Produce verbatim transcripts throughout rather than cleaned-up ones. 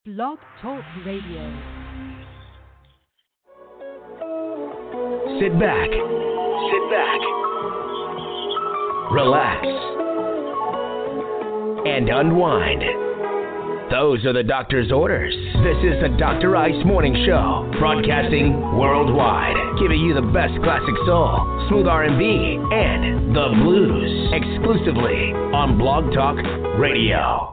Blog Talk Radio. Sit back. Sit back. Relax. And unwind. Those are the doctor's orders. This is the Doctor Ice Morning Show, broadcasting worldwide, giving you the best classic soul, smooth R and B, and the blues, exclusively on Blog Talk Radio.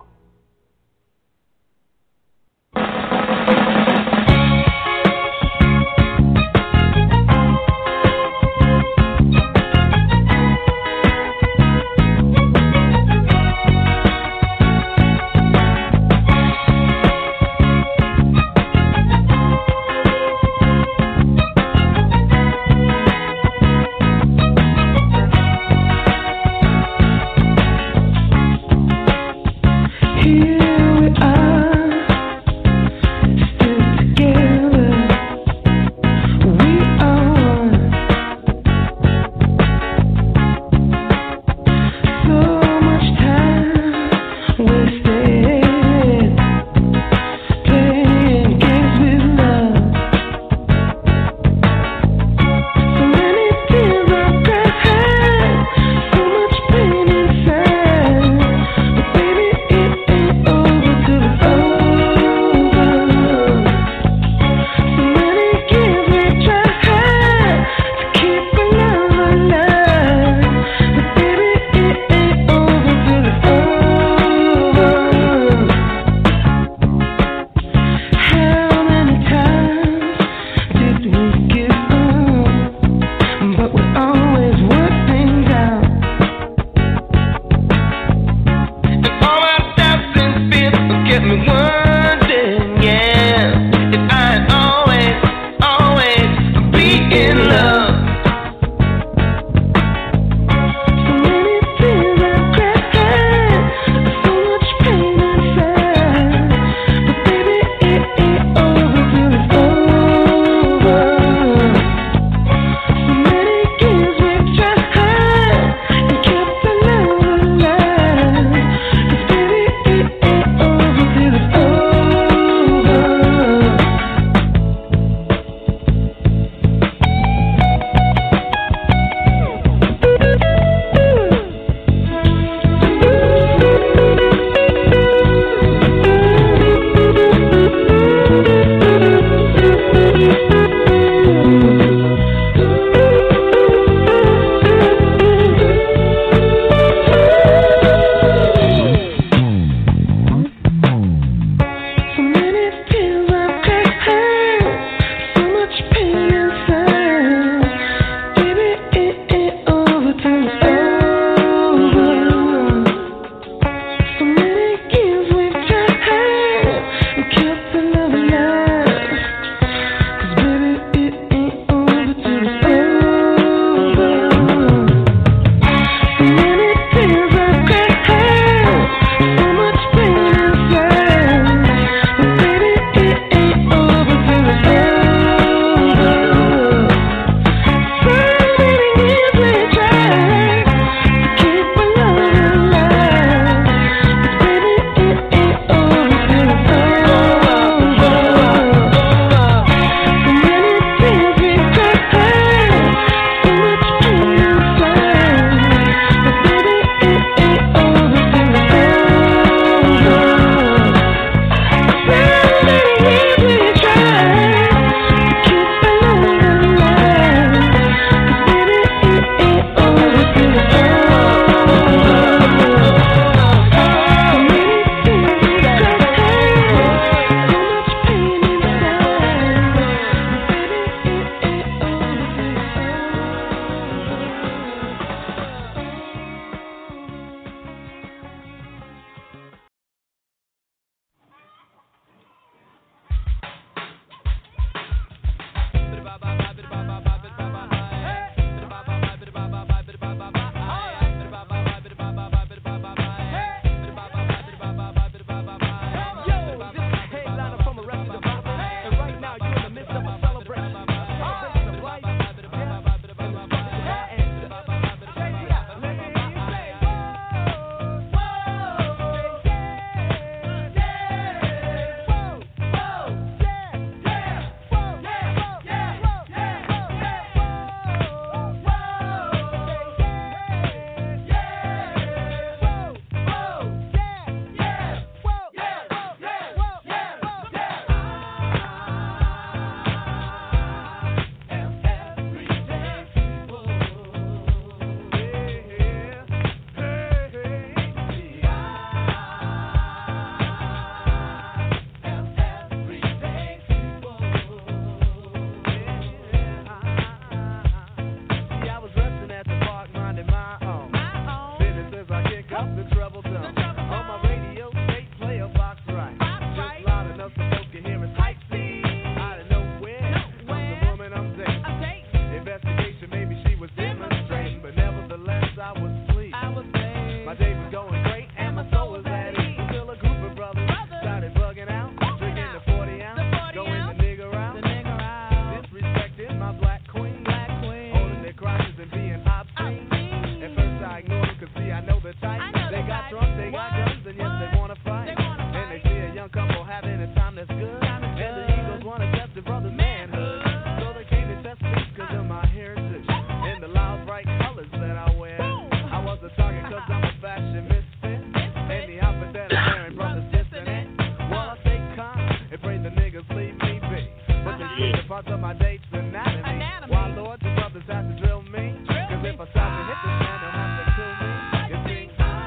else the folks can hear is hype scene. Out of nowhere, comes the woman I'm dating. Investigation, maybe she was demonstrating, but nevertheless I was asleep. My day was going great and my soul was at ease until a group of brothers started bugging out, drinking the forty ounce, going the nigger out, disrespecting my black queen, holding their crotches and being obscene. At first I ignored them, cause see I know the type. They got drunk, they got guns, and yes they wanna fight. And they see a young couple having a time that's good, and the Eagles wanna test the brother's manhood. So they came to test me cause of my heritage and the loud bright colors that I wear. I was a target cause I'm a fashion misfit, and the outfit that I'm wearing brothers dissing it. While I stay calm and pray the niggas leave me be, but they see the parts of my date's anatomy. Why Lord, the brothers have to drill me, cause if I stop and hit this man they'll have to kill me. You see,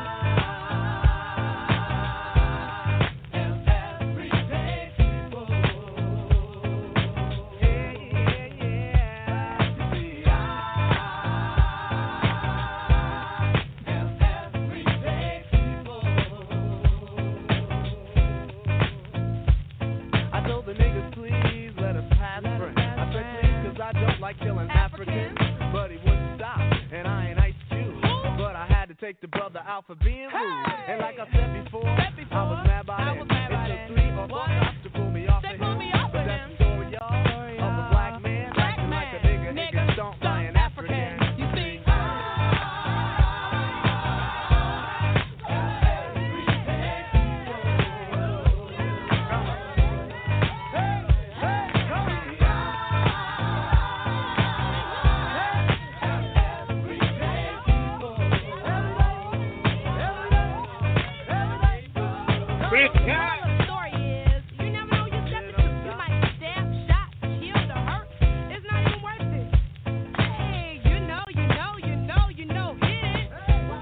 I don't like killing Africans, but he wouldn't stop, and I ain't Ice Cube. But I had to take the brother out for being rude, and like I said before, I was mad by that. It took three or four cops to pull me off of him, but that's the story, y'all, of a black man acting like a nigga, nigga don't buy an African. You see, The story is, you never know your step into. You might get stabbed, shot, killed, or hurt. It's not even worth it. Hey, you know, you know, you know, you know, hit it.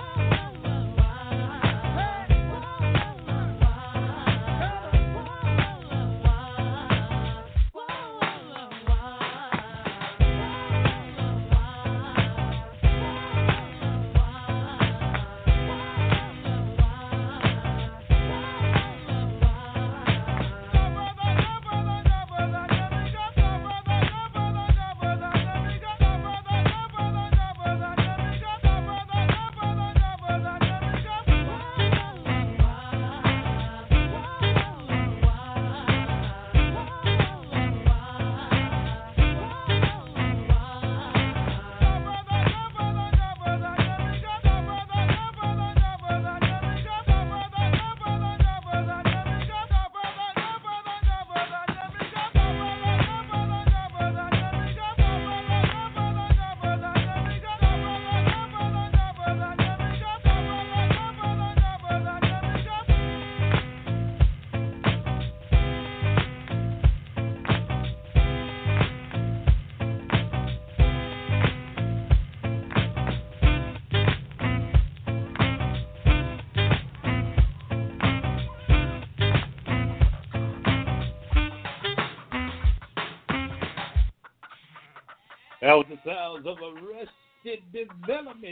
That was the sounds of Arrested Development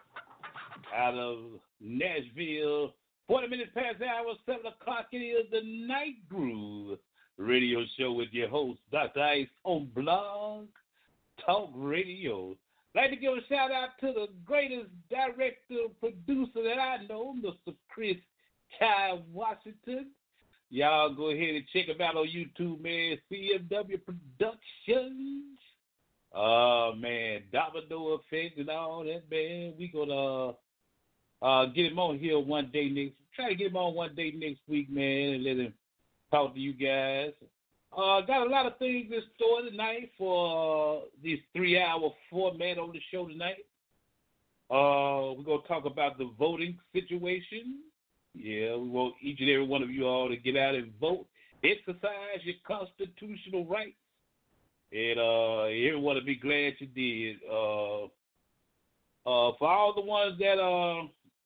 out of Nashville. forty minutes past the hour, seven o'clock. It is the Night Groove radio show with your host, Doctor Ice, on Blog Talk Radio. I'd like to give a shout out to the greatest director, producer that I know, Mister Chris Ty Washington. Y'all go ahead and check him out on YouTube, man. C M W Productions. Uh, man, Domino Effect and all that, man. We gonna uh, get him on here one day next. Try to get him on one day next week, man, and let him talk to you guys. Uh, got a lot of things in store tonight for uh, this three-hour format on the show tonight. Uh, we're gonna talk about the voting situation. Yeah, we want each and every one of you all to get out and vote, exercise your constitutional rights. And uh, everyone will be glad you did. Uh, uh, for all the ones that are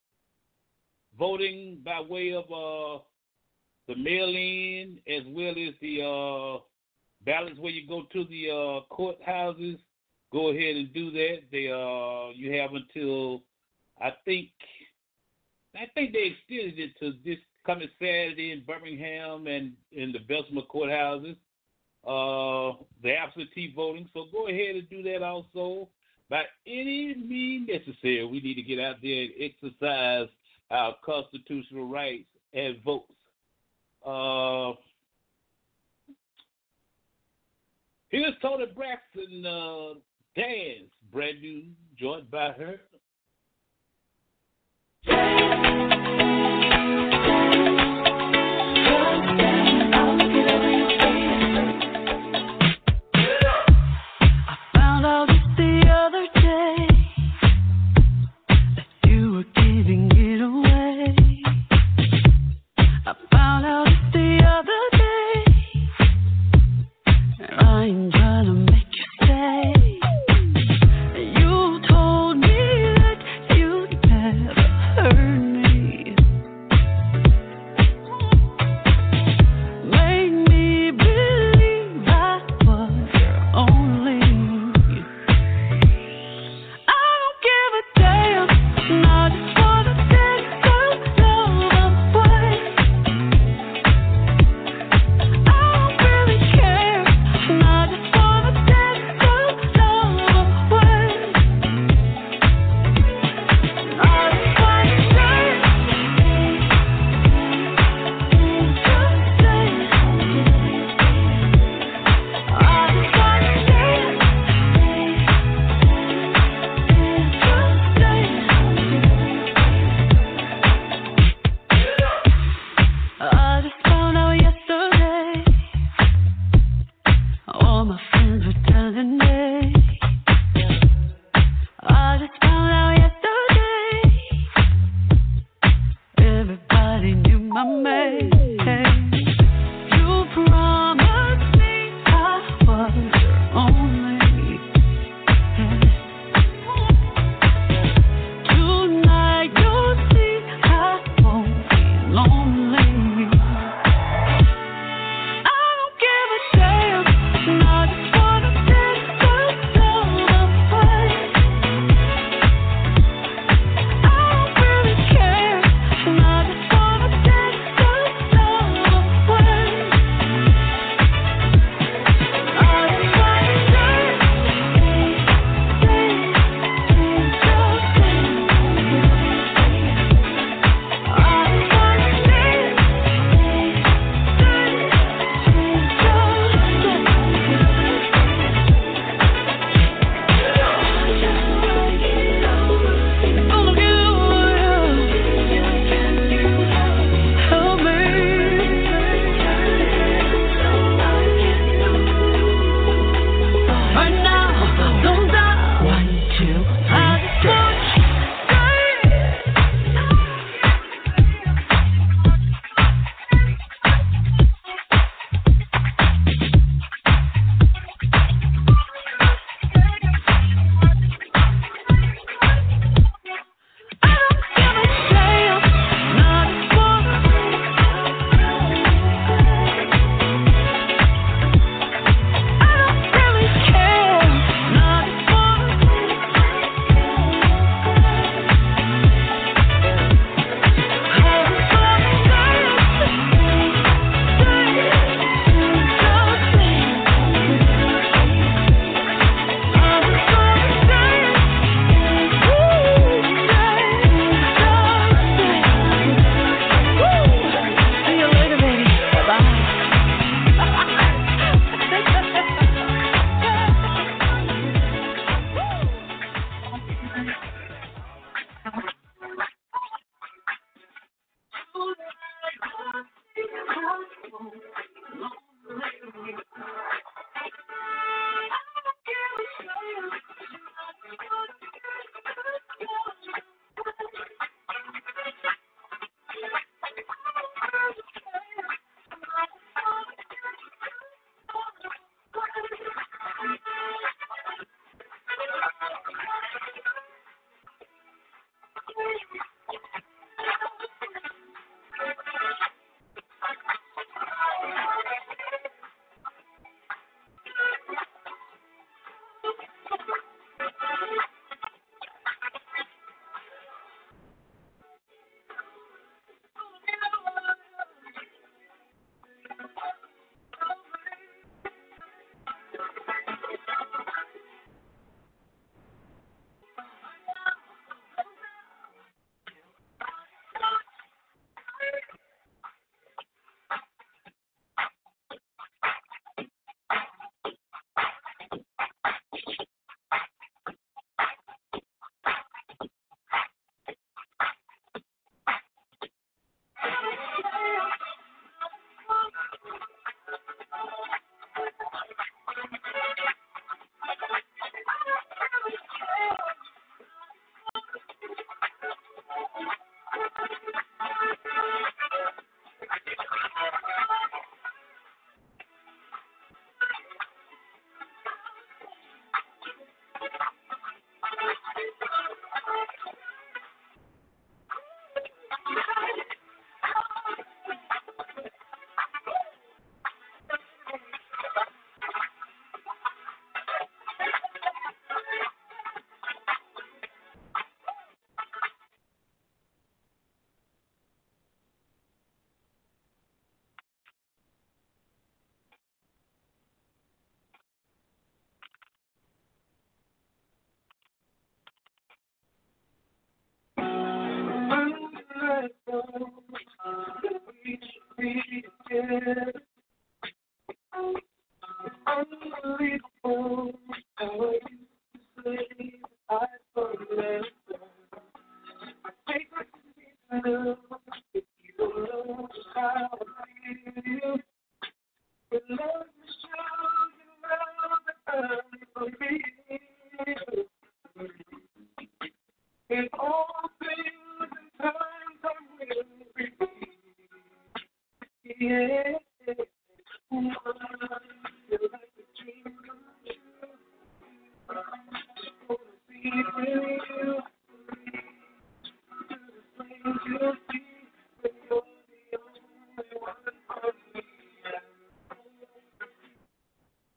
voting by way of uh, the mail-in as well as the uh, ballots where you go to the uh, courthouses, go ahead and do that. They uh, you have until I think I think they extended it to this coming Saturday in Birmingham and in the Bessemer courthouses. Uh, the absentee voting. So go ahead and do that also. By any means necessary, we need to get out there and exercise our constitutional rights and votes. Uh, here's Toni Braxton uh, Dance, brand new, joined by her. You told me that you'd never hurt me.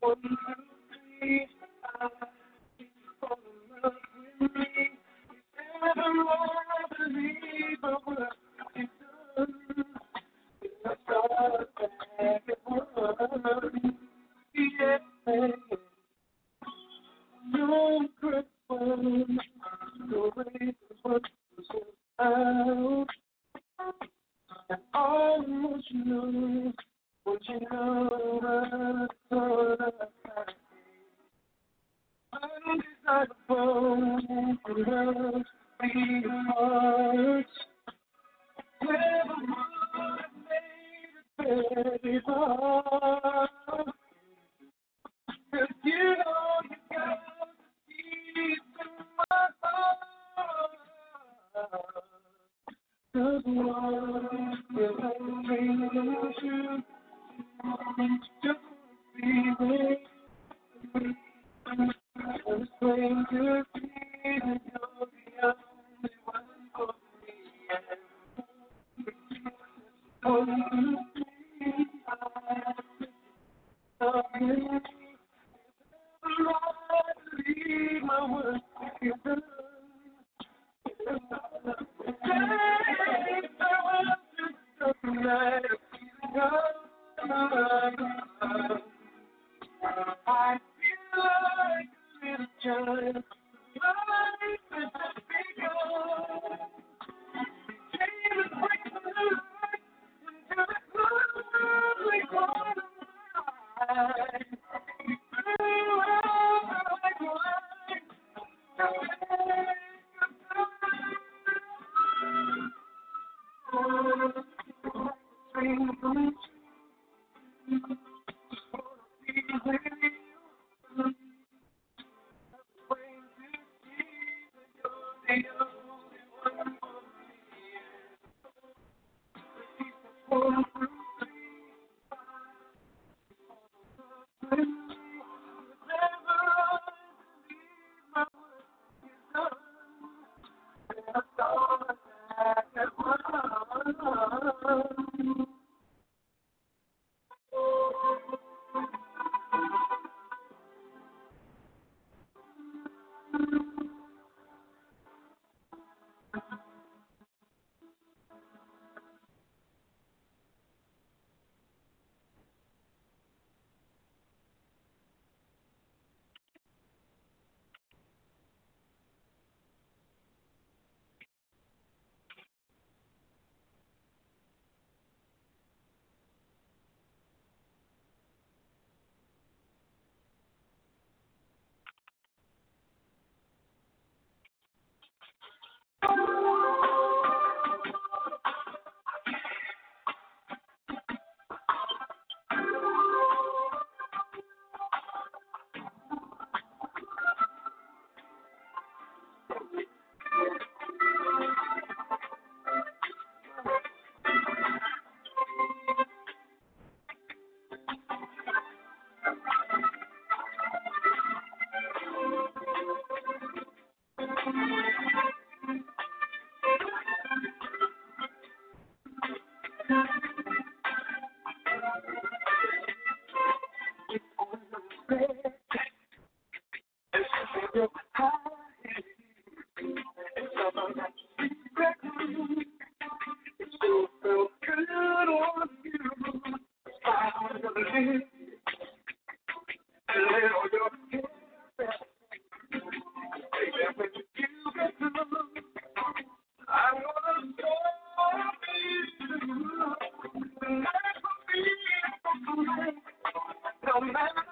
No matter